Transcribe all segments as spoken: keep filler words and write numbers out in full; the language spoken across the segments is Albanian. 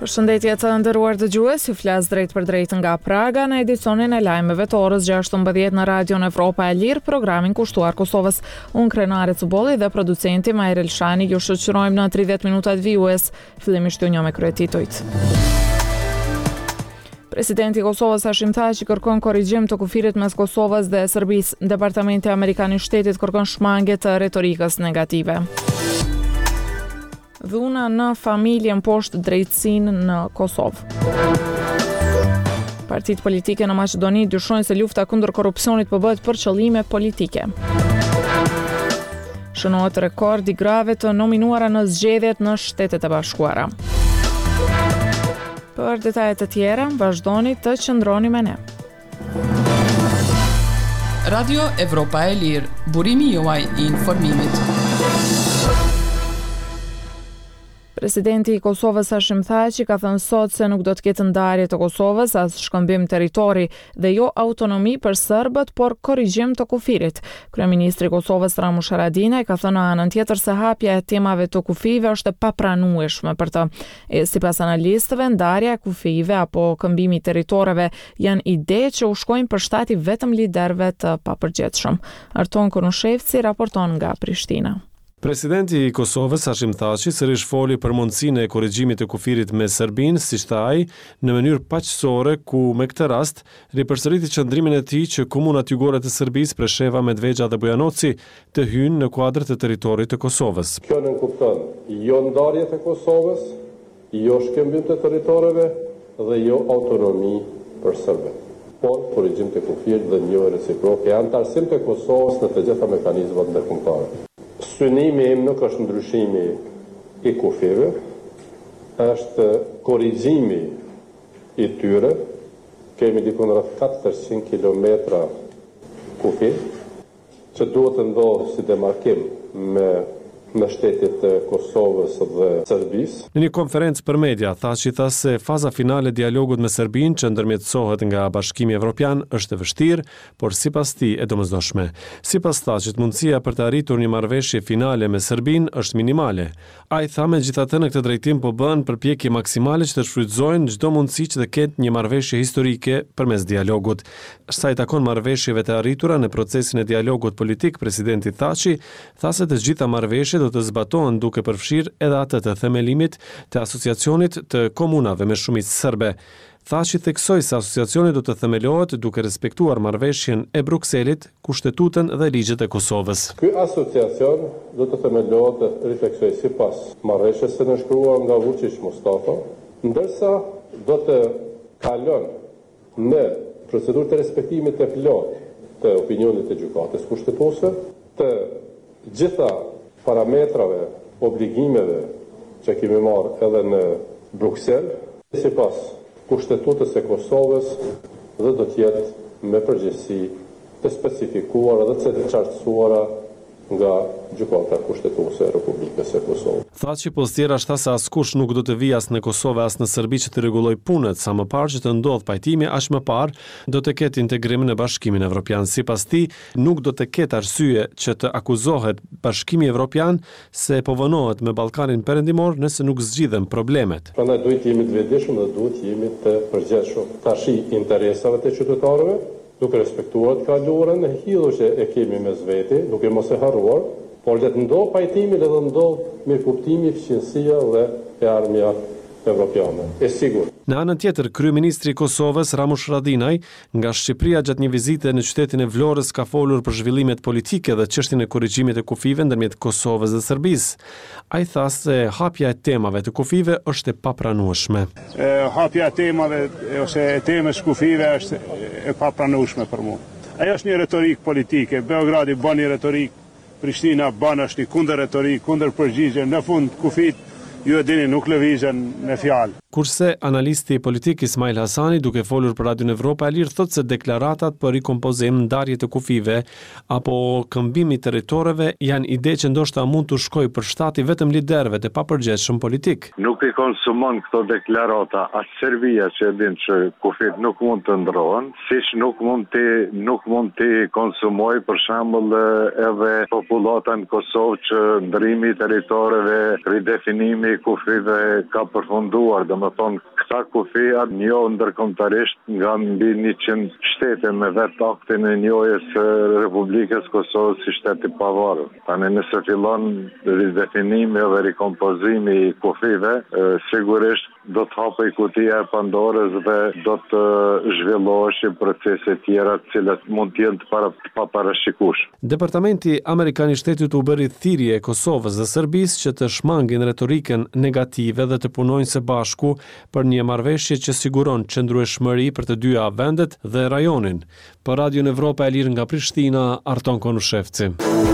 Përshëndetje të nderuar dëgjues, ju flas drejt për drejt nga Praga në edicionin e lajmeve të orës gjashtëmbëdhjetë në Radion Evropa e Lirë, programin kushtuar Kosovës. Unë Krenare Cuboli dhe producenti Majrel Shani ju shoqërojmë në tridhjetë minutat vijues. Fillimisht ju një me kryetitujt. Presidenti i Kosovës Hashim Thaçi kërkon korrigjim të kufirit mes Kosovës dhe Serbisë. Departamenti Amerikan i Shtetit kërkon shmangje të retorikës negative. Dhuna në familjen poshtë drejtësinë në Kosovë. Partitë politike në Maqedoni dyshojnë se lufta kundër korrupsionit po bëhet për qëllime politike. Shënohet rekord i grave të nominuara në zgjedhjet në Shtetet e Bashkuara. Për detajet të tjera, vazhdoni të qëndroni me ne. Radio Evropa e Lirë, burimi juaj i informimit. Presidenti i Kosovës Hashim Thaçi ka thënë sot se nuk do të ketë ndarje të Kosovës as shkëmbim territori dhe jo autonomi për serbët, por korrigjim të kufirit. Kryeministri i Kosovës Ramush Haradinaj ka thënë në anën tjetër se hapja e temave të kufive është e papranueshme për të. E, sipas analistëve, ndarja e kufive apo këmbimi i territoreve janë ide që u shkojnë për shtati vetëm liderëve të papërgjegjshëm. Arton Konushevci raporton nga Prishtina. Presidenti i Kosovës Hashim Thaçi sërish foli për mundësinë e korrigjimit të kufirit me Serbinë, siç tha ai, në mënyrë paqësore, ku me këtë rast ripërsëriti qëndrimin e tij që komunat jugore të Serbisë, Presheva, Medvegja dhe Bujanoci të hyjnë në kuadër të territorit të Kosovës. Kjo nuk kupton jo ndarje të Kosovës, jo shkëmbim të territoreve dhe jo autonomi për serbët, por korrigjim të kufirit dhe njohje reciproke e antarësim të Kosovës në të gjitha mekanizmat ndërkombëtare. Synimi im nuk është ndryshimi i kufive, është korrigjimi i tyre. Kemi diku rreth katërqind kilometra kufi, që duhet të ndodhë si demarkim me në shtetit të Kosovës dhe Serbisë. Në një konferencë për media, Thaçi tha se faza finale e dialogut me Serbinë që ndërmjetësohet nga Bashkimi Evropian është e vështirë, por sipas tij e domosdoshme. Sipas Thaçit, mundësia për të arritur një marrëveshje finale me Serbinë është minimale. Ai tha megjithatë në këtë drejtim po bëhen përpjekje maksimale që të shfrytëzojnë çdo mundësi që të ketë një marrëveshje historike përmes dialogut. Sa i takon marrëveshjeve të arritura në procesin e dialogut politik, presidenti Thaçi tha se të gjitha marrëveshjet do të zbatohen duke përfshirë edhe atë të themelimit të asociacionit të komunave me shumicë serbe. Thaçi theksoi se asociacioni do të themelohet duke respektuar marrëveshjen e Brukselit, Kushtetutën dhe ligjet e Kosovës. Ky asociacion do të themelohet dhe refleksoj sipas marrëveshjes së nënshkruar nga Vučić Mustafa, ndërsa do të kalon në procedurë të respektimit të plotë të opinionit të gjykatës kushtetuese, të gjitha parametrave, obligimeve që kemi marrë edhe në Bruksel, sipas Kushtetutës së Kosovës dhe do të jetë me përgjegjësi të specifikuara dhe të qartësuara nga gjykata kushtetuese e Republikës së Kosovës. Thaçi pozitiera tha se askush nuk do të vijë as në Kosovë as në Serbi që të rregulloj punët, sa më parë që të ndodh pajtimi, aq më parë do të ketë integrim në Bashkimin Evropian. Sipas tij, nuk do të ketë arsye që të akuzohet Bashkimi Evropian se po vonohet me Ballkanin Perëndimor nëse nuk zgjidhen problemet. Prandaj duhet të jemi të vetëdijshëm dhe duhet të jemi të përgjegjshëm. Tashi interesave të qytetarëve, duke respektuar të kaluarën e hidhur që e kemi mes veti, duke mos e harruar, por le të ndodh pajtimi dhe të ndodh me kuptimi, eficiensia dhe e armja evropiane. E sigurt. Në anën tjetër, kryeministri i Kosovës Ramush Haradinaj nga Shqipëria gjatë një vizite në qytetin e Vlorës ka folur për zhvillimet politike dhe çështjen e korrigjimit të kufive ndërmjet Kosovës dhe Serbisë. Ai tha se hapja e temave të kufive është e papranueshme. E, hapja e temave ose e temës kufive është e papranueshme për mua. Ajo është një retorik politike. Beogradi bën një retorik, Prishtina bën është një kundër retorik, kundër përgjigje. Në fund kufit ju e dini nuk lëvizën me fjalë. Kurse analisti politik Ismail Hasani, duke folur për Radion Evropa e Lirë, thotë se deklaratat për rikompozim, ndarje të kufive apo këmbimi territoreve janë ide që ndoshta mund të shkojë për shtati vetëm liderëve të papërgjegjshëm politik. Nuk i konsumon këto deklarata as Serbia që e din që kufit nuk mund të ndrohen, siç nuk mund të nuk mund të konsumoj për shembull edhe popullata në Kosovë që ndrimi i territoreve, ridefinimi Marrëdhënie e kufive ka përfunduar, domethënë këta kufi atë njohën ndërkombëtarisht nga mbi njëqind shtete me vetë aktin e njohjes së Republikës Kosovës si shtet i pavarur. Tani nëse fillon ridefinimi dhe rikompozimi i kufive, sigurisht do të hapej kutia e Pandorës dhe do të zhvilloheshin procese tjera të cilat mund të jenë të para të paparashikueshme. Departamenti Amerikan i Shtetit u bëri thirrje e Kosovës dhe Serbisë që të shmangin retorikën negative dhe të punojnë së bashku për një marrëveshje që siguron qëndrueshmëri për të dyja vendet dhe rajonin. Për Radion Evropa e Lirë nga Prishtina, Arton Konushevci.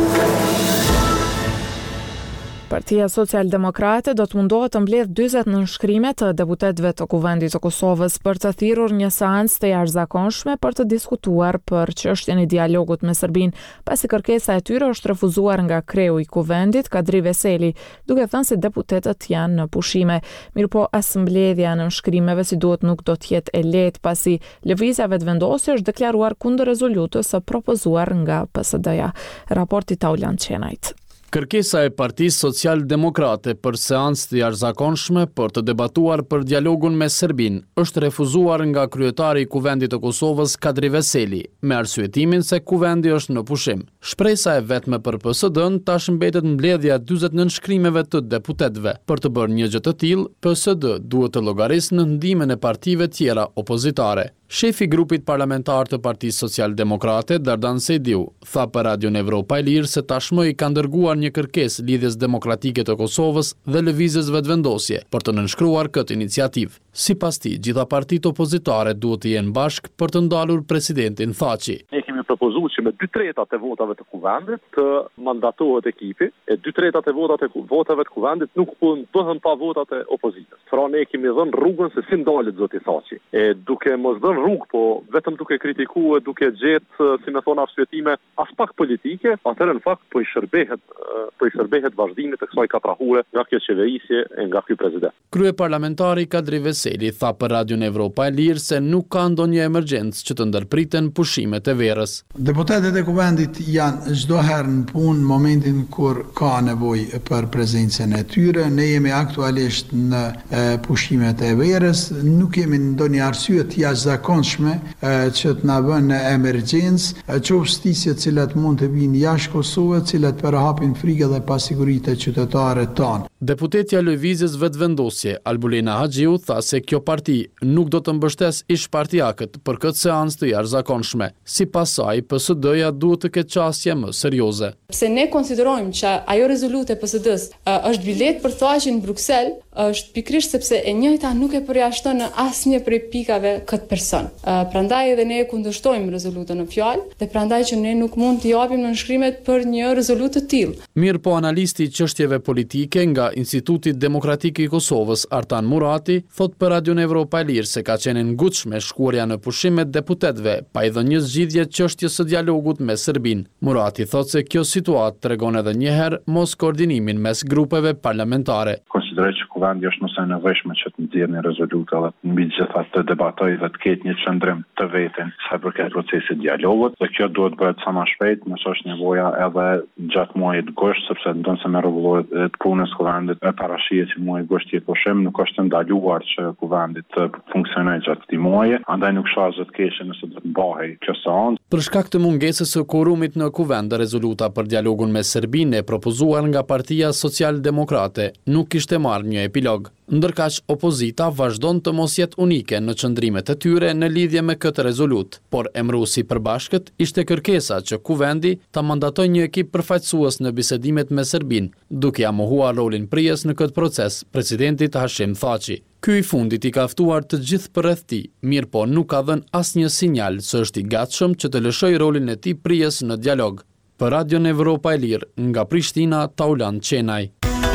Partia Social-Demokrate do të mundohet të mbledh dyzet nënshkrime të deputetëve të Kuvendit të Kosovës për të thirrur një seancë të jashtëzakonshme për të diskutuar për çështjen e dialogut me Serbinë, pasi kërkesa e tyre është refuzuar nga kreu i Kuvendit, Kadri Veseli, duke thënë se deputetët janë në pushime. Mirëpo as mbledhja e nënshkrimeve si duhet nuk do të jetë e lehtë, pasi lëvizja vetëvendosje është deklaruar kundër rezolutës së propozuar nga P S D-ja. Raporti Taulan Qenajt. Kërkesa e Partisë Social-Demokrate për seancë të jashtëzakonshme për të debatuar për dialogun me Serbinë është refuzuar nga kryetari i Kuvendit të Kosovës Kadri Veseli, me arsyetimin se kuvendi është në pushim. Shpresa e vetme për P S D-n tash mbetet mbledhja e dyzet nënshkrimeve të deputetëve. Për të bërë një gjë të tillë, P S D duhet të llogarisë në ndihmën e partive tjera opozitare. Shefi i grupit parlamentar të Partisë Social-Demokrate, Dardan Sejdiu, tha për Radion Evropa e Lirë se tashmë i ka dërguar një kërkesë lidhjes demokratike të Kosovës dhe lëvizjes vetëvendosje për të nënshkruar këtë iniciativë. Sipas tij, gjitha partitë opozitare duhet të jenë bashkë për të ndalur presidentin Thaçi. Ne kemi propozuar që me dy tretat e votave të kuvendit të mandatohet ekipi, e dy tretat e votat e votave të kuvendit nuk bëhen pa votat e opozitës. Pra ne kemi dhënë rrugën se si ndalet zoti Thaçi. E duke mos dhënë rrugë, po vetëm duke kritikuar, duke gjetë, si më thon, arsyetime as pak politike, atëherë në fakt po i shërbehet po i shërbehet vazhdimit të kësaj katrahure nga kjo qeverisje e nga ky president. Kryeparlamentari Kadri Veseli tha për Radion Evropa e Lirë se nuk ka ndonjë emergjencë që të ndërpriten pushimet e verës. Deputetët e kuvendit janë çdo herë në punë momentin kur ka nevojë për prezencën e tyre. Ne jemi aktualisht në e, pushimet e verës, nuk kemi ndonjë arsye të jashtëzakonshme që të na vënë në emergjencë, çështje të cilat mund të vinë jashtë Kosovës, të cilat përhapin frikë dhe pasiguritë e qytetarëve tanë. Deputetja e Lëvizjes Vetëvendosje, Albulina Haxhiu, tha se kjo parti nuk do të mbështes ish-partiakët për këtë seancë të jashtëzakonshme. Sipas saj, P S D-ja duhet të ketë çësje më serioze. Pse ne konsiderojmë që ajo rezolutë e P S D-s është bilet për Thaçin në Bruksel, është pikërisht sepse e njëjta nuk e përjashton në asnjë prej pikave këtë person. Prandaj edhe ne kundërshtojmë rezolutën në fjalë dhe prandaj që ne nuk mund të japim nënshkrimet për një rezolutë të tillë. Mirë po analisti i çështjeve politike nga Instituti Demokratik i Kosovës, Artan Murati, thot për Radion Evropa e Lirë se ka qenë ngutshme shkuarja në pushim me deputetëve, pa i dhënë një zgjidhje çështjes së dialogut me Serbinë. Murati thot se kjo situatë tregon edhe një herë mos koordinimin mes grupeve parlamentare. Konsideroj që kuvendi është nëse nevojshme që të nxjerrë një rezolutë edhe mbi gjitha të debatojë dhe të ketë një qëndrim të vetën sa përket procesit dialogut, dhe kjo duhet bëhet sa më shpejt, nëse është nevoja edhe gjatë muajit gusht, sepse ndonse me rregullohet të punës kuvendit e parashihet që muaji gusht jetë pushim, nuk është ndaluar që kuvendi të funksionojë gjatë këtij muaji, andaj nuk shoh asgjë të keqe nëse do të mbahej kjo seancë. Për shkak të mungesës së kurumit në kuvend, rezoluta për dialogun me Serbinë e propozuar nga Partia Social-Demokrate nuk kishte marrë një epilog. Ndërkaq opozita vazhdon të mos jetë unike në qëndrimet e tyre në lidhje me këtë rezolutë, por emëruesi i përbashkët ishte kërkesa që kuvendi ta mandatojë një ekip përfaqësues në bisedimet me Serbinë, duke ia mohuar rolin prijes në këtë proces presidentit Hashim Thaçi. Ky i fundit i ka ftuar të gjithë përreth tij, mirë po nuk ka dhënë asnjë sinjal se është i gatshëm që të lëshojë rolin e tij prijes në dialog. Për Radion Evropa e Lirë, nga Prishtina, Taulan Qenaj.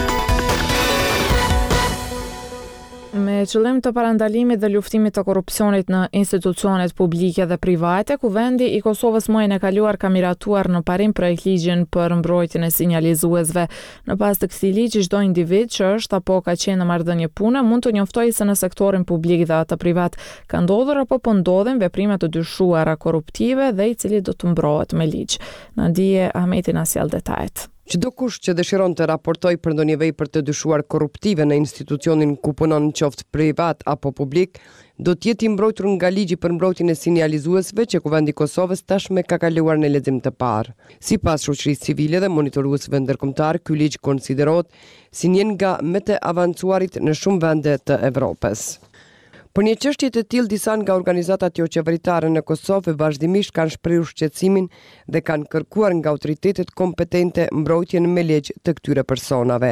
Me qëllim të parandalimit dhe luftimit të korrupsionit në institucionet publike dhe private, Kuvendi i Kosovës muajin e kaluar ka miratuar në parim projekt ligjin për mbrojtjen e sinjalizuesve. Në pas të këtij ligji, çdo individ që është apo ka qenë në marrëdhënie pune mund të njoftojë se në sektorin publik dhe atë privat ka ndodhur apo po ndodhin veprime të dyshuara korruptive dhe i cili do të mbrohet me ligj. Nadije Ahmeti na sjell detajet. Çdo kush që dëshiron të raportoj për ndonjë vepër të dyshuar korruptive në institucionin ku punon, qoftë privat apo publik, do të jetë i mbrojtur nga ligji për mbrojtjen e sinjalizuesve që Kuvendi i Kosovës tashmë ka kaluar në lexim të parë. Sipas shoqërisë civile dhe monitoruesve ndërkombëtar, ky ligj konsiderohet si një nga më të avancuarit në shumë vende të Evropës. Për një çështje të tillë, disa nga organizatat jo qeveritare në Kosovë vazhdimisht kanë shprehur shqetësimin dhe kanë kërkuar nga autoritetet kompetente mbrojtjen me ligj të këtyre personave.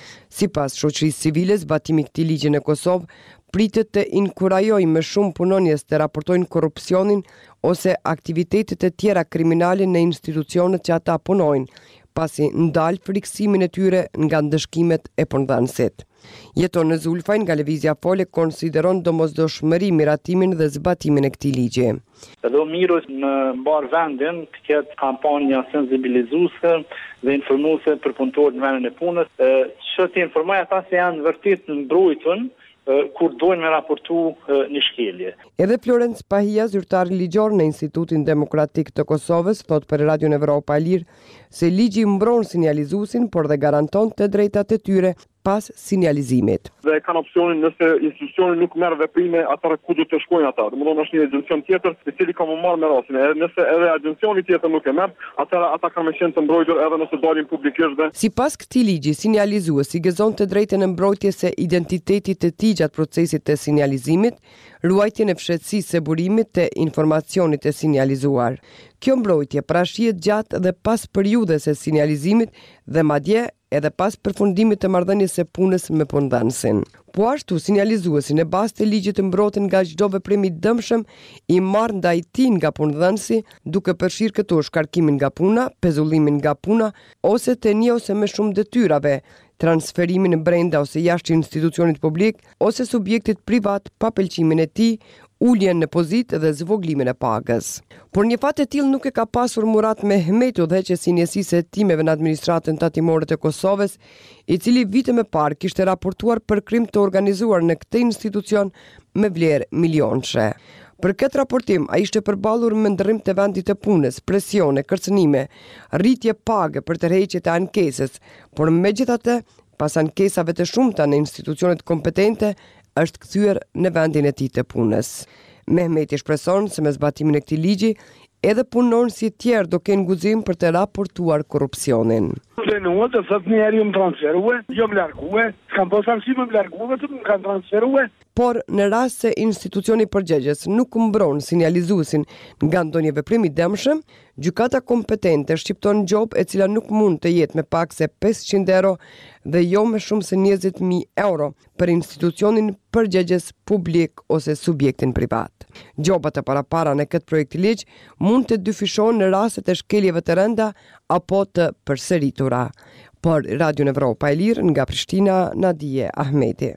Sipas shoqërisë civile, zbatimi i këtij ligji në Kosovë pritet të inkurajojë më shumë punonjës të raportojnë korrupsionin ose aktivitetet e tjera kriminale në institucionet që ata punojnë, pasi ndal friksimin e tyre nga ndëshkimet e punëdhënësit. Jeton në Zulfaj nga Lëvizja Fole konsideron domosdoshmëri miratimin dhe zbatimin e këtij ligji. Edhe mirë në mbar vendin të ketë kampanja sensibilizuese dhe informuese për punëtorët në vendin e punës, që të informojë ata se janë vërtet në mbrojtjen kur dojnë me raportu një shkelje. Edhe Florence Pahia, zyrtar ligjor në Institutin Demokratik të Kosovës, thot për Radion Evropa e Lirë se ligji mbron sinjalizuesin, por dhe garanton të drejtat e tyre pas sinjalizimit. Dhe kanë opsionin nëse institucioni nuk merr veprime, atëherë ku do të shkojnë ata? Domthonë është një agencion tjetër i cili ka më marrë me rastin. Edhe nëse edhe agencioni tjetër nuk e merr, atëherë ata kanë më qenë të mbrojtur edhe nëse dalin publikisht dhe. Sipas këtij ligji, sinjalizuesi gëzon të drejtën e mbrojtjes së identitetit të tij gjatë procesit të sinjalizimit, ruajtjen e fshehtësisë së burimit të informacionit të sinjalizuar. Kjo mbrojtje prashihet gjatë dhe pas periudhës së sinjalizimit dhe madje edhe pas përfundimit të marrëdhënies së punës me punëdhënësin. Po ashtu, sinjalizuesi në bazë të ligjit të mbroten nga çdo veprim i dëmshëm i marrë ndaj tij nga punëdhënësi, duke përfshirë këto shkarkimin nga puna, pezullimin nga puna ose të një ose më shumë detyrave, transferimin brenda ose jashtë institucionit publik ose subjektit privat pa pëlqimin e tij, uljen në pozitë dhe zvoglimin e pagës. Por një fat e tillë nuk e ka pasur Murat Mehmetu, udhëheqësi i njësisë së hetimeve në administratën tatimore të Kosovës, i cili vite më parë kishte raportuar për krim të organizuar në këtë institucion me vlerë milionëshe. Për këtë raportim, a ishte përballur me ndërrim të vendit të punës, presione, kërcënime, rritje pagë për tërheqjet e ankesës, por megjithatë, pas ankesave të shumta në institucionet kompetente, është kthyer në vendin e tij të punës. Mehmeti shpreson se me zbatimin e këtij ligji, edhe punonësit si tjerë do kenë guxim për të raportuar korrupsionin. Planuar të thotë një herë më transferue, jo më largue, s'kam pas arsim më largue, vetëm më kanë transferue. Por në rast se institucioni përgjegjës nuk mbron sinjalizuesin nga ndonjë veprim i dëmshëm, gjykata kompetente shqipton gjop e cila nuk mund të jetë me pak se pesëqind euro dhe jo me shumë se njëzet mijë euro për institucionin përgjegjës publik ose subjektin privat. Gjobat e parapara në këtë projekt ligj mund të dyfishon në rastet e shkeljeve të rënda apo të përsëritura. Por Radio Evropa e Lirë nga Prishtina, Nadije Ahmeti.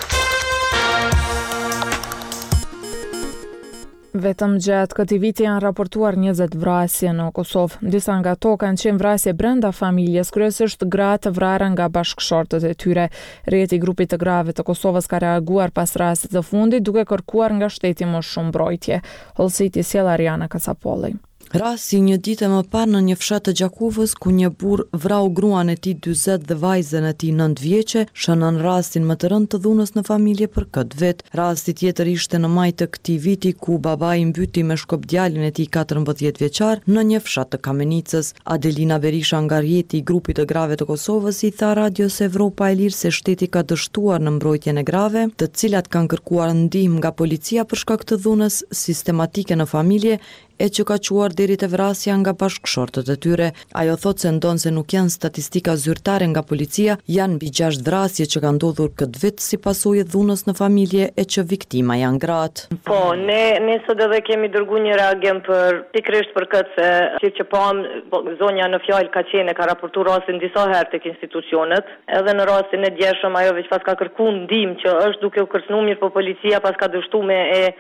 Vetëm gjatë këtij viti janë raportuar njëzet vrasje në Kosovë. Disa nga to kanë qenë vrasje brenda familjes, kryesisht gra të vrara nga bashkëshortët e tyre. Rrjeti i grupit të grave të Kosovës ka reaguar pas rastit të fundit duke kërkuar nga shteti më shumë mbrojtje. Hollësiti sjell Ariana Kasapolli. Rasti një ditë më parë në një fshat të Gjakuvës, ku një burr vrau gruan e tij dyzet dhe vajzën e tij nëntë vjeçe, shënon rastin më të rëndë të dhunës në familje për këtë vit. Rasti tjetër ishte në maj të këtij viti, ku babai mbyti me shkop djalin e tij katërmbëdhjetë vjeçar në një fshat të Kamenicës. Adelina Berisha nga rrjeti i grupit të grave të Kosovës i tha Radios Evropa e Lirë se shteti ka dështuar në mbrojtjen e grave, të cilat kanë kërkuar ndihmë nga policia për shkak të dhunës sistematike në familje, e që ka quar deri te vrasja nga bashkëshortët e tyre. Ajo thot se ndonë se nuk janë statistika zyrtare nga policia, janë mbi gjashtë vrasje që kanë ndodhur këtë vit si pasojë e dhunës në familje e që viktima janë gratë. Po, ne ne sot edhe kemi dërguar një reagim për pikërisht për këtë se si që pam zonja në fjalë ka qenë ka raportuar rastin disa herë tek institucionet, edhe në rastin e djeshëm ajo veç pas ka kërkuar ndihmë që është duke u kërcënuar mirë, po policia pas ka dështuar me e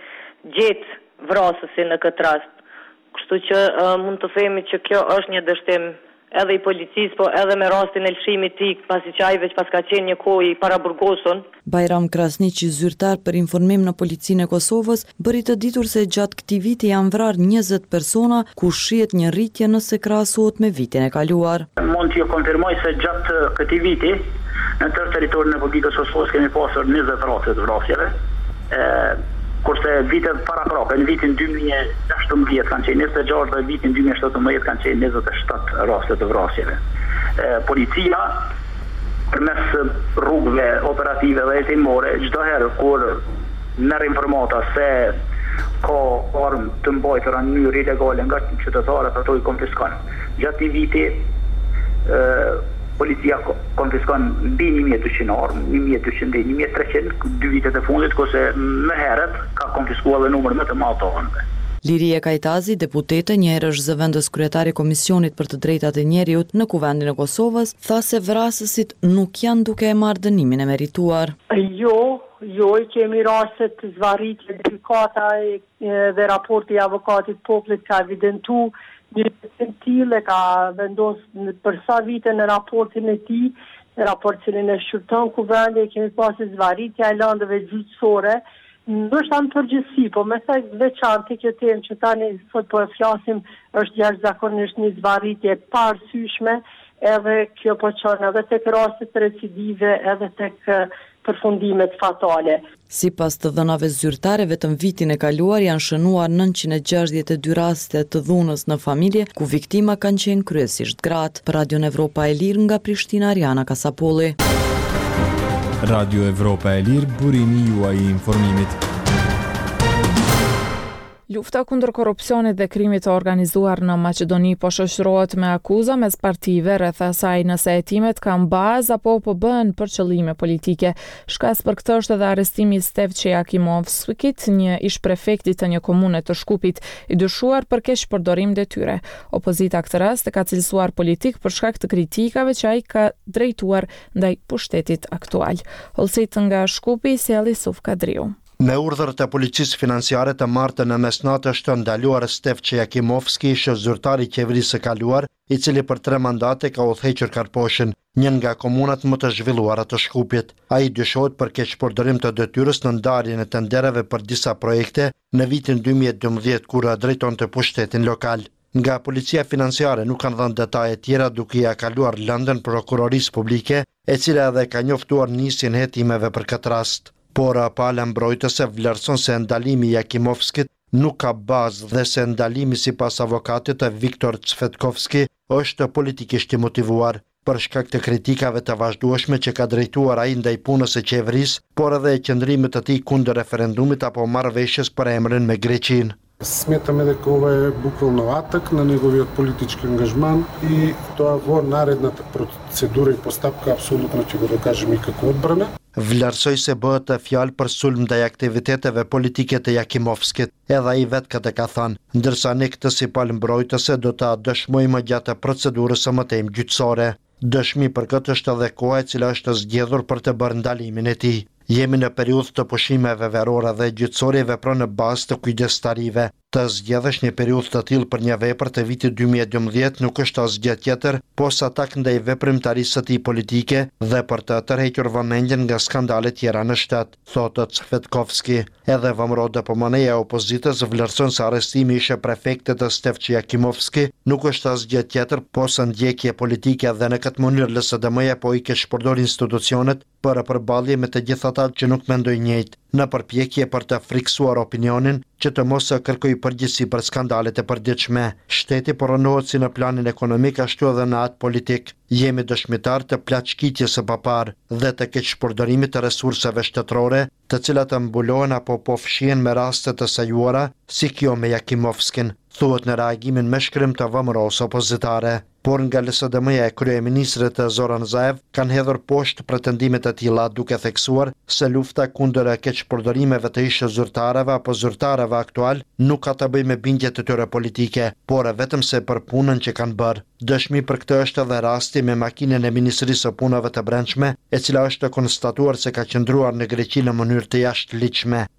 gjetë vrasësin në këtë rast. Kështu që uh, mund të themi që kjo është një dështim edhe i policisë, po edhe me rastin e lëshimit tij, pasi që ai veç pas ka qenë një kohë i paraburgosur. Bajram Krasniqi, zyrtar për informim në Policinë e Kosovës, bëri të ditur se gjatë këtij viti janë vrarë njëzet persona, ku shihet një rritje nëse krahasohet me vitin e kaluar. Mund t'ju konfirmoj se gjatë këtij viti në tërë territorin e Republikës së Kosovës kemi pasur njëzet raste të vrasjeve. Kurse vitet para prape, në vitin dy mijë e shtatëmbëdhjetë kanë qenë njëzet e gjashtë dhe vitin dy mijë e shtatëmbëdhjetë kanë qenë njëzet e shtatë raste të vrasjeve. Policia përmes rrugëve operative dhe hetimore, çdo herë kur merr informata se ka armë të mbajtura në mënyrë ilegale nga qytetarët, ato i konfiskon. Gjatë këtij viti policia konfiskon mbi një mijë e dyqind armë, një mijë e dyqind deri një mijë e treqind dy vitet e fundit, kurse më herët ka konfiskuar edhe numër më të madh të armëve. Liria Kajtazi, deputete, një herë është zëvendës kryetari Komisionit për të drejtat e njeriut në Kuvendin e Kosovës, tha se vrasësit nuk janë duke e marrë dënimin e merituar. Jo, jo, kemi raste të zvarritje, gjykata dhe raporti i avokatit popullit ka evidentu një tillë ka vendosur për sa vite në raportin e tij, në raport cilin e shqyrton Kuvendi, kemi pasur zvarritje e landeve gjyqësore. Ndoshta në përgjithësi, po me sa veçantë kjo temë që tani sot po e flasim është jashtëzakonisht një zvarritje pa arsyeshme, edhe kjo po çon edhe tek rastet recidive, edhe tek përfundimet fatale. Sipas të dhënave zyrtare, vetëm vitin e kaluar janë shënuar nëntëqind e gjashtëdhjetë e dy raste të dhunës në familje, ku viktima kanë qenë kryesisht gratë. Për Radio Evropa e Lirë nga Prishtina, Ariana Kasapolli. Radio Evropa e Lirë, burimi juaj i informimit. Lufta kundër korrupsionit dhe krimit të organizuar në Maqedoni po shoqërohet me akuza mes partive rreth asaj nëse hetimet kanë bazë apo po bëhen për qëllime politike. Shkas për këtë është edhe arrestimi i Stevçe Jakimovskit, një ish prefekti të një komune të Shkupit, i dyshuar për keqpërdorim detyre. Opozita këtë rast e ka cilësuar politik për shkak të kritikave që ai ka drejtuar ndaj pushtetit aktual. Hollësit nga Shkupi, sjell Yusuf Kadriu. Me urdhër të policisë financiare të martën në mesnatë është ndaluar Stevçe Jakimovski, ish zyrtar i qeverisë së kaluar, i cili për tre mandate ka udhëhequr Karposhin, një nga komunat më të zhvilluara të Shkupit. Ai dyshohet për keqpërdorim të detyrës në ndarjen e tendereve për disa projekte në vitin dy mijë e dymbëdhjetë kur drejtonte pushtetin lokal. Nga policia financiare nuk kanë dhënë detaje tjera, duke ia kaluar lëndën prokurorisë publike, e cila edhe ka njoftuar nisjen e hetimeve për këtë rast. Por pala mbrojtëse vlerëson se ndalimi i Jakimovskit nuk ka bazë dhe se ndalimi sipas avokatit të Viktor Cvetkovski është politikisht i motivuar për shkak të kritikave të vazhdueshme që ka drejtuar ai ndaj punës së qeverisë, por edhe qëndrimit të tij kundër referendumit apo marrëveshjes për emrin me Greqinë. Сметаме дека ова е буквално атак на неговиот политички ангажман и тоа во наредната процедура и постапка апсолутно ќе го докажеме и како одбрана. Vlerësoj se bëhet fjalë për sulm ndaj aktiviteteve politike të Jakimovskit, edhe ai vetë këtë ka thënë, ndërsa ne këtë si palë mbrojtëse do ta dëshmojmë gjatë procedurës së mëtejmë gjyqësore. Dëshmi për këtë është edhe koha e cila është zgjedhur për të bërë ndalimin e tij. Jemi në periudhë të pushimeve verore dhe gjyqësori vepron në bazë të kujdestarive. Të zgjedhësh një periudhë të tillë për një vepër të vitit dy mijë e dymbëdhjetë nuk është asgjë tjetër, posa atak ndaj veprimtarisë së tij politike dhe për të tërhequr vëmendjen nga skandale tjera në shtet, thotë Cvetkovski. Edhe vëmërodë pëmëneja e opozitës vlerëson se arrestimi ishe prefektit të Stevçe Jakimovski nuk është asgjë tjetër, posa ndjekje politike dhe në këtë mënyrë L S D M-ja po i keqpërdor institucionet për përballje me të gjithë ata që nuk mendojnë njëjtë, në përpjekje për të friksuar opinionin që të mos kërkoj përgjegjësi për skandalet e përditshme. Shteti po rënohet si në planin ekonomik ashtu edhe në atë politik. Jemi dëshmitar të plaçkitjes së papar dhe të keqpërdorimit të resurseve shtetërore, të cilat mbulohen apo po fshihen me raste të sajuara, si kjo me Jakimovskin, thuhet në reagimin me shkrim të vëmëros opozitare. Por nga L S D M-ja e kryeministrit Zoran Zaev kanë hedhur poshtë pretendimet e tilla, duke theksuar se lufta kundër keqpërdorimeve të ish zyrtarëve apo zyrtarëve aktual nuk ka të bëjë me bindjet e tyre politike, por vetëm se për punën që kanë bërë. Dëshmi për këtë është edhe rasti me makinën e Ministrisë së Punëve të Brendshme, e cila është konstatuar se ka qëndruar në Greqi në mënyrë të jashtëligjshme.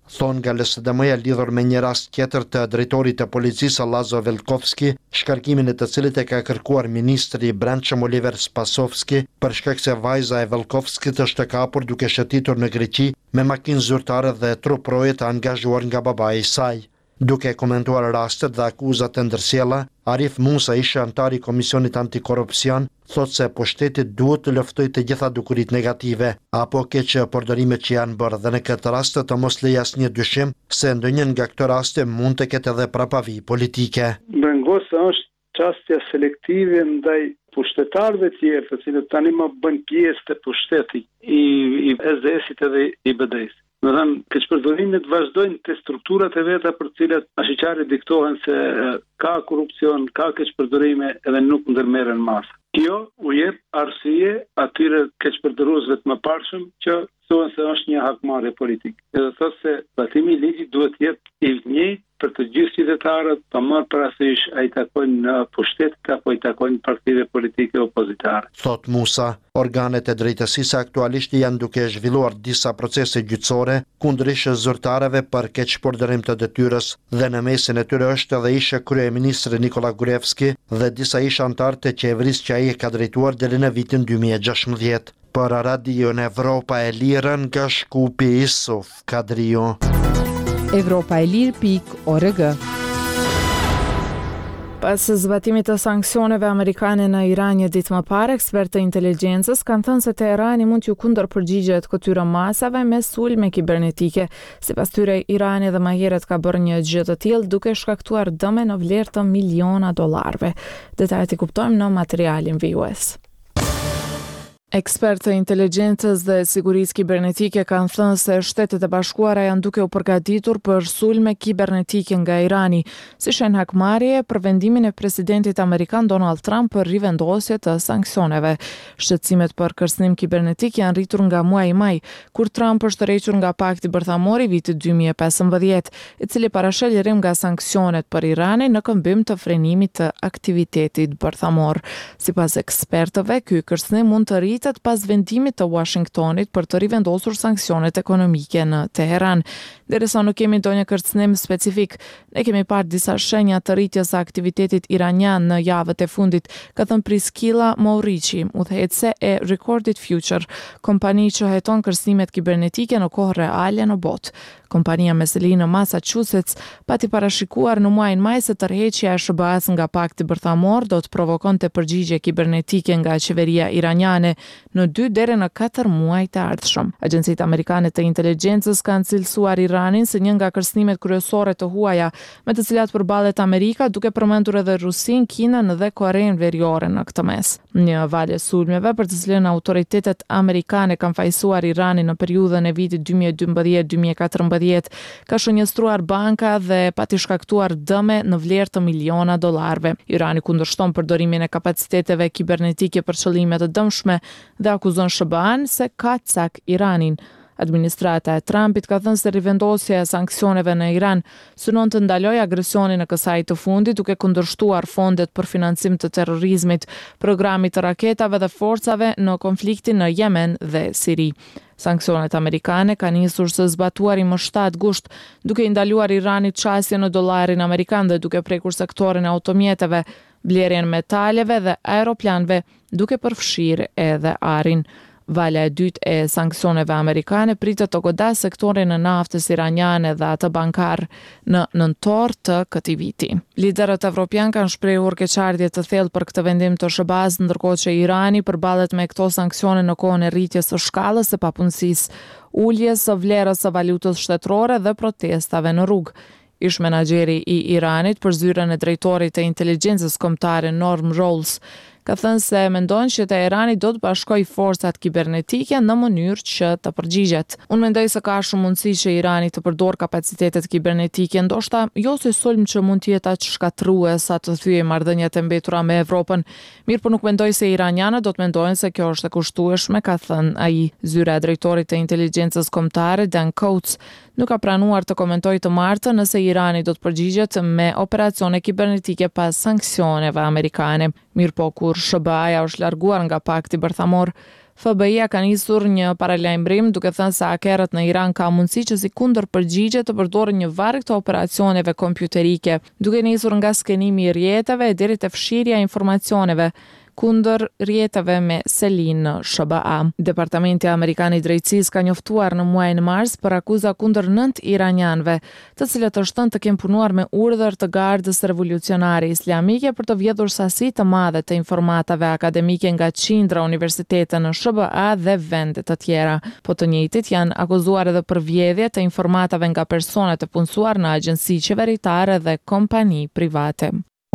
Thonë nga L S D M-ja lidhur me një rast tjetër të drejtorit të policisë Lazo Velkovski, shkarkimin e të cilit e ka kërkuar ministri i Brendshëm Oliver Spasovski për shkak se vajza e Velkovskit është e kapur duke shëtitur në Greqi me makinë zyrtare dhe trup roje të angazhuar nga babai i saj. Duke komentuar rastet dhe akuzat e ndërsjella, Arif Musa, ish antar i Komisionit Antikorrupsion, thot se pushtetit duhet të luftojë të gjitha dukurit negative apo keq përdorimet që janë bërë dhe në këtë rast të mos lejë asnjë dyshim se ndonjë nga këto raste mund të ketë edhe prapavi politike. Bëngos është çështje selektive ndaj pushtetarëve tjerë, të cilët tani më bën pjesë të pushtetit i, i S D S-it edhe i B D S. Në thënë, keqpërdorimet vazhdojnë të strukturat e veta për cilat ashiqare diktohen se ka korrupsion, ka keqpërdorime edhe nuk ndërmerren masa. Kjo u jep arsye atyre keqpërdoruesve të mëparshëm që thonë se është një hakmarrje politike. Edhe thotë se batimi i ligjit duhet të jetë i njëjtë për të gjithë qytetarët, pa marrë parasysh a i takojnë në pushtetit apo i takojnë partive politike opozitare. Thot Musa, organet e drejtësisë aktualisht janë duke zhvilluar disa procese gjyqësore kundër ish zyrtarëve për keqpërdorim të detyrës dhe në mesin e tyre është edhe ish kryeministri Nikola Gruevski dhe disa ish antar të qeverisë që ai e ka drejtuar deri në vitin dy mijë e gjashtëdhjetë. Për Radio në Evropa e Lirën nga Shkupi Isuf Kadriu. Evropa e Lirë pik org. Pas zbatimit të sanksioneve amerikane në Iran një ditë më parë, ekspertë të inteligjencës kanë thënë se Teherani mund t'ju kundërpërgjigjet këtyre masave me sulme kibernetike. Sipas tyre, Irani dhe më herët ka bërë një gjë të tillë duke shkaktuar dëme në vlerë të miliona dollarëve. Detajet i kuptojmë në materialin vijues. Ekspertë të inteligjencës dhe sigurisë kibernetike kanë thënë se Shtetet e Bashkuara janë duke u përgatitur për sulme kibernetike nga Irani, si shenjë hakmarrjeje për vendimin e presidentit amerikan Donald Trump për rivendosje të sanksioneve. Shqetësimet për kërcënim kibernetik janë rritur nga muaji maj, kur Trump është tërhequr nga pakti bërthamor i vitit dy mijë e pesëmbëdhjetë, i cili parashel lirim nga sanksionet për Iranin në këmbim të frenimit të aktivitetit bërthamor. Sipas ekspertëve, ky kërcënim mund të rritet pas vendimit të Washingtonit për të rivendosur sanksionet ekonomike në Teheran. Derisa nuk kemi ndonjë kërcënim specifik, ne kemi parë disa shenja të rritjes së aktivitetit iranian në javët e fundit, ka thënë Priscilla Maurici, udhëheqëse e Recorded Future, kompani që heton kërcënimet kibernetike në kohë reale në botë. Kompania me seli në Massachusetts pati parashikuar në muajin maj se tërheqja e S B A-s nga pakti bërthamor do të provokonte përgjigje kibernetike nga qeveria iraniane në dy deri në katër muaj të ardhshëm. Agjencitë amerikane të inteligjencës kanë cilësuar Iranin si një nga kërcënimet kryesore të huaja me të cilat përballet Amerika, duke përmendur edhe Rusin, Kinën dhe Korenë Veriore në këtë mes. Një valë sulmeve për të cilën autoritetet amerikane kanë fajsuar Iranin në periudhën e vitit dy mijë e dymbëdhjetë dy mijë e katërmbëdhjetë ka shënjestruar banka dhe pati shkaktuar dëme në vlerë të miliona dollarëve. Irani kundërshton përdorimin e kapaciteteve kibernetike për qëllime të dëmshme dhe akuzon S B A-n se ka cak Iranin. Administrata e Trumpit ka thënë se rivendosja e sanksioneve në Iran synon të ndalojë agresionin në kësaj të fundit, duke kundërshtuar fondet për financim të terrorizmit, programit të raketave dhe forcave në konfliktin në Yemen dhe Siri. Sanksionet amerikane kanë nisur së zbatuari më shtatë gusht, duke i ndaluar Iranit çastje në dollarin amerikan dhe duke prekur sektorin e automjeteve, blerjen metaleve dhe aeroplanëve, duke përfshirë edhe arin. Valja e dytë e sanksioneve amerikane pritet të godas sektorin e naftës iraniane dhe atë bankar në nëntor të këtij viti. Liderët evropian kanë shprehur keqardhje të thellë për këtë vendim të S B A-s, ndërkohë që Irani përballet me këto sanksione në kohën e rritjes së shkallës së papunësisë, uljes së vlerës së valutës shtetërore dhe protestave në rrugë. Ish menaxheri i Iranit për zyrën e drejtorit të inteligjencës kombëtare Norm Rolls ka thënë se mendon që Teherani do të bashkojë forcat kibernetike në mënyrë që të përgjigjet. Unë mendoj se ka shumë mundësi që Irani të përdor kapacitetet kibernetike, ndoshta jo si sulm që mund të jetë aq shkatërrues sa të thyejë marrëdhëniet e mbetura me Evropën, mirë po nuk mendoj se iranianët do të mendojnë se kjo është e kushtueshme, ka thënë ai. Zyra e drejtorit të inteligjencës kombëtare Dan Coates nuk ka pranuar të komentojë të martën nëse Irani do të përgjigjet me operacione kibernetike pas sanksioneve amerikane. Mirë po kur S B A-ja është larguar nga pakti bërthamor, F B I-a ka nisur një paralajmërim duke thënë se hakerët në Iran ka mundësi që si kundër përgjigje të përdorin një varg të operacioneve kompjuterike, duke nisur nga skenimi i rrjeteve deri te fshirja e informacioneve kundër rrjeteve me selin në S B A. Departamenti Amerikan i Drejtësisë ka njoftuar në muajin mars për akuza kundër nënt iranianëve, të cilët të shtën të kenë punuar me urdhër të Gardës Revolucionare Islamike për të vjedhur sasi të madhe të informatave akademike nga qindra universitete në S B A dhe vende të tjera. Po të njëjtit janë akuzuar edhe për vjedhje të informatave nga persone të punësuar në agjenci qeveritare dhe kompani private.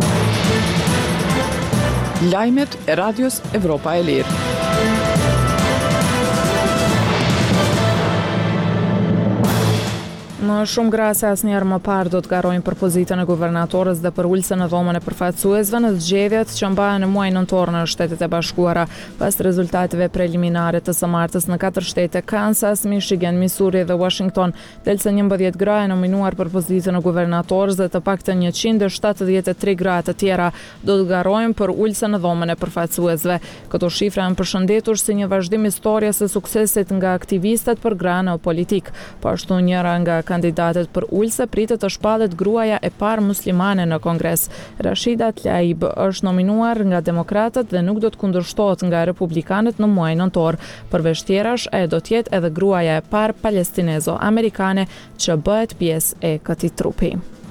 Lajmet e Radios Evropa e Lirë. Në shumë grase asnjëherë më parë do të garojnë për pozitën e guvernatorës dhe për ulsen në dhomën e përfaqësuesve në zgjedhjet që mbahen në muajin nëntor në Shtetet e Bashkuara, pas rezultateve preliminare të së martës në katër shtete, Kansas, Michigan, Missouri dhe Washington, delse njëmbëdhjetë gra e nominuar për pozitën e guvernatorës dhe të paktën njëqind e shtatëdhjetë e tre gra të tjera do të garojnë për ulsen në dhomën e përfaqësuesve. Këto shifra janë përshëndetur si një vazhdim historias së suksesit nga aktivistët për gra në politik. Po ashtu njëra nga kandidatet për ulse pritet të shpallet gruaja e parë muslimane në Kongres. Rashida Tlaib është nominuar nga demokratët dhe nuk do të kundërshtohet nga republikanët në muajin nëntor. Përveç tjerash, e do të jetë edhe gruaja e parë palestinezo-amerikane që bëhet pjesë e këtij trupi.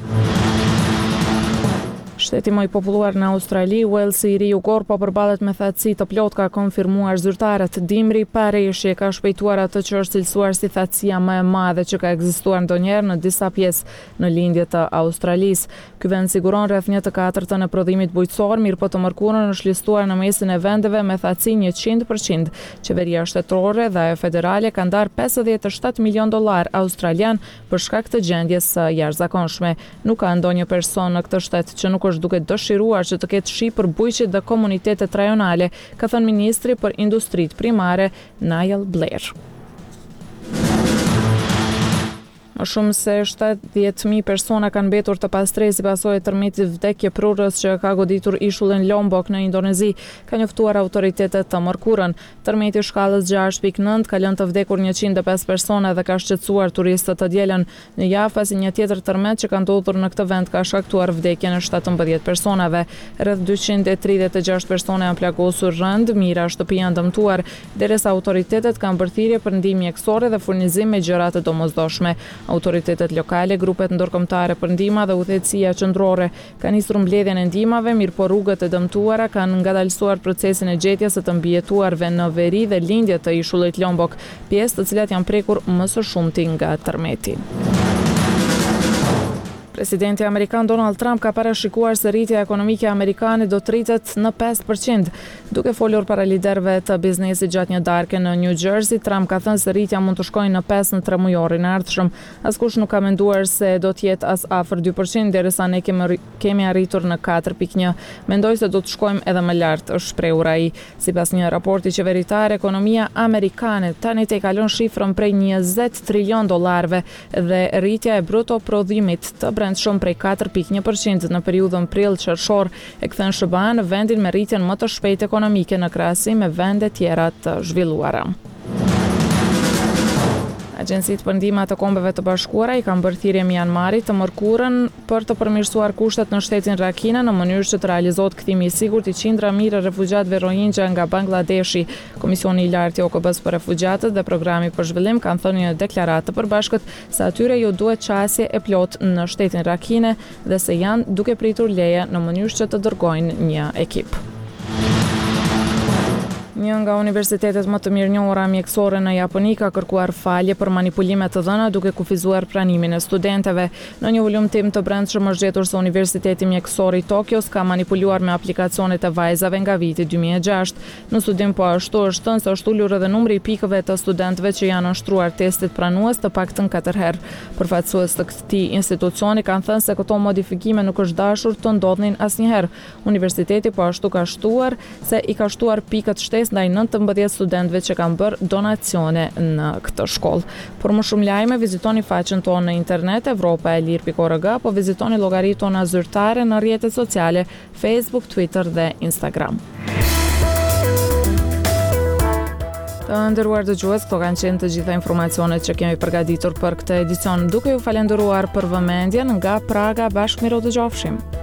Shteti më i populluar në Australi, Walesi i ri jugor po përballet me thatësi të plot, ka konfirmuar zyrtarët. Dimri pareshje ka shpejtuar atë që është cilësuar si thatësia më e madhe që ka ekzistuar ndonjëherë në disa pjesë në lindje të Australisë. Ky vend siguron rreth një të katërtën e prodhimit bujqësor, mirë po të mërkurën është listuar në mesin e vendeve me thatësi njëqind përqind. Qeveria shtetërore dhe ajo federale ka ndarë pesëdhjetë e shtatë milion dollar australian për shkak të gjendjes së jashtëzakonshme. Nuk ka ndonjë person në këtë shtet që nuk është duke dëshiruar që të ketë shi për bujqit dhe komunitetet rajonale, ka thënë ministri për industrit primare Niall Blair. Më shumë se shtatëdhjetë mijë persona kanë mbetur të pastrej si pasojë e tërmetit vdekje prurës që ka goditur ishullin Lombok në Indonezi, ka njoftuar autoritetet të mërkurën. Tërmeti shkallës gjashtë pikë nëntë ka lënë të vdekur njëqind e pesë persona dhe ka shqetësuar turistët të dielën në javë, pasi një tjetër tërmet që ka ndodhur në këtë vend ka shkaktuar vdekjen e shtatëmbëdhjetë personave. Rreth dyqind e tridhjetë e gjashtë persona janë plagosur rënd, mijëra shtëpi janë dëmtuar, derisa autoritetet kanë bërthirrje për ndihmë mjekësore dhe furnizim me gjëra të domosdoshme. Autoritetet lokale, grupet ndërkombëtare për ndihmë dhe udhëheqësia qendrore kanë nisur mbledhjen e ndihmave, mirë po rrugët e dëmtuara kanë ngadalësuar procesin e gjetjes së të mbijetuarve në veri dhe lindje të ishullit Lombok, pjesë të cilat janë prekur më së shumti nga tërmeti. Presidenti Amerikan Donald Trump ka parashikuar se rritja ekonomike amerikane do të rritet në pesë përqind. Duke folur para liderëve të biznesit gjatë një darke në New Jersey, Trump ka thënë se rritja mund të shkojë në pesë në tremujorin e ardhshëm. Askush nuk ka menduar se do të jetë as afër dy përqind, derisa ne kemi kemi arritur në katër pikë një. Mendoj se do të shkojmë edhe më lart, është shprehur ai. Sipas një raporti qeveritar, ekonomia amerikane tani te kalon shifrën prej njëzet trilion dollarëve dhe rritja e bruto prodhimit të shumë prej katër pikë një përqind në periudhën prill-qershor e kthen S B A në vendin me rritjen më të shpejtë ekonomike në krahasim me vende tjera të zhvilluara. Agjencitë për ndihmë të Kombeve të Bashkuara i kanë bërë thirrje Myanmarit të mërkurën për të përmirësuar kushtet në shtetin Rakhine në mënyrë që të realizohet kthimi i sigurt i qindra mijë refugjatëve Rohingya nga Bangladeshi. Komisioni i lartë i O K B-s për refugjatët dhe programi për zhvillim kanë thënë në një deklaratë të përbashkët se atyre ju duhet qasje e plot në shtetin Rakhine dhe se janë duke pritur leje në mënyrë që të dërgojnë një ekip. Një nga universitetet më të mirënjohura mjekësore në Japoni ka kërkuar falje për manipulime të dhëna duke kufizuar pranimin e studenteve. Në një ulëmtim të brendshëm është gjetur se Universiteti Mjekësor i Tokios ka manipuluar me aplikacionet e vajzave nga viti dy mijë e gjashtë. Në studim po ashtu është thënë se është ulur edhe numri i pikëve të studentëve që janë nështruar testit pranues të paktën katër herë. Përfaqësues të këtij institucioni kanë thënë se këto modifikime nuk është dashur të ndodhnin asnjëherë. Universiteti po ashtu ka shtuar se i ka shtuar pikët shtesë ndaj nëntëmbëdhjetë studentëve që kanë bërë donacione në këtë shkollë. Por më shumë lajme, vizitoni faqen tonë në internet evropa e lir pikë org apo vizitoni llogaritë tona zyrtare në rrjetet sociale Facebook, Twitter dhe Instagram. Të nderuar dëgjues, këto kanë qenë të gjitha informacionet që kemi përgatitur për këtë edicion, duke ju falenderuar për vëmendjen nga Praga. Bashkë miro dëgjofshim.